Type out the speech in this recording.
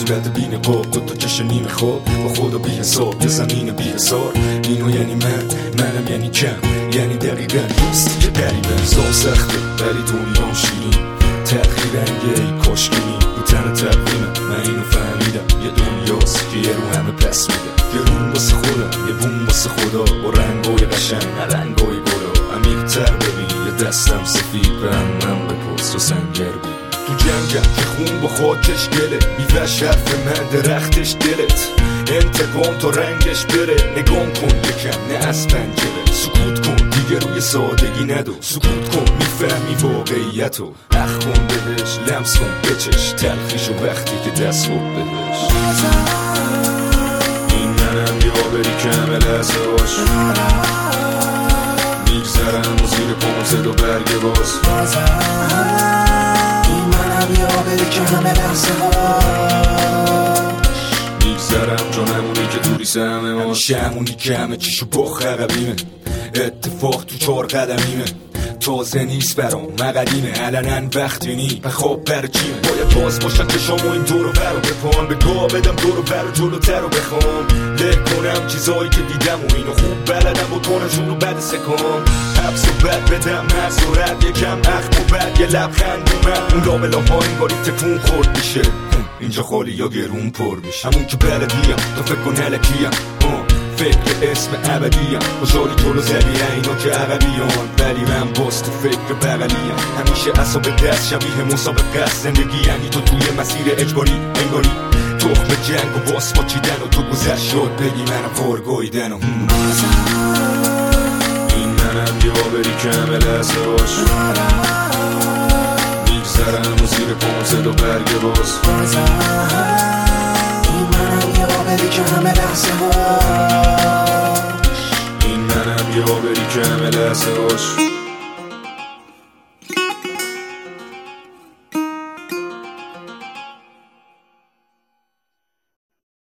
صورت بی نقاب دوتا چشم نیمه خواب با خدا بی حساب یه زمین بی حسار. اینو یعنی منم یعنی کم، یعنی دقیقا نیست که قریبه. زام سخته ولی دنیا شیرین، تأخیر رنگه ای کاشکینی رو تن تقویمه. من اینو فهمیدم یه دنیاست که یه رو همه پس میده، یه روم واسه خودم یه بوم واسه خدا، با رنگای قشنگ نه رنگای گلا. عمیق‌تر ببین یه دستم سفید به هم بپرس و سنگر ببین. تو جنگم که خون با خاکش گله، میوه حرف من درختش دلت. انتقام تا رنگش بره، نگام کن یکم نه از پنجره. سکوت کن دیگه روی سادگی ندو، سکوت کن میفهمی واقعیتو. اخ کن بهش لمس کن بچش تلخیشو وقتی که دست خود بهش. این منم یه آبری کم لحظه باش، میگذرم و زیر پام صدا برگ باز. این منم یه آبری کم لحظه باش، میگذرم جا نمونی که دوری سهمه ما. همیشه همونی که همه چیشو باخ عقبیمه، اتفاق تو 4 قدمیمه. تازه نیست برام مقدیمه، علنن وقتی نی بخواب برچیمه. باید باز باشن چشامو این دورو برو بپان، به گاه بدم دورو برو جلوتر رو بخوام. له کنم چیزایی که دیدم و اینو خوب بلدم بکنم جونو بد سکام. حبس و بد بدم مزورت یکم اخم و بد یه لبخند اومد. اون لابلا ها این باری تکون خورد میشه، اینجا خالی یا گرون پر میشه. همون که بلدیم تا فکر کن هلکیم، فکر اسم ابدیم. خوشحالی جلو زدی اینا که عقبیان، ولی من باز تو فکر بغلیم. همیشه اصاب دست شبیه مسابقه است زندگی، یعنی تو توی مسیر اجباری انگاری. تخم جنگ و باس با چیدن و تو گذشت شد بگی منم خورگویدن. این منم یه آبری کم لحظه باش، میگذرم و زیر پام صدا برگ باز. این منم یه آبری کم لحظه باش، این منم یه آبری کم لحظه باش.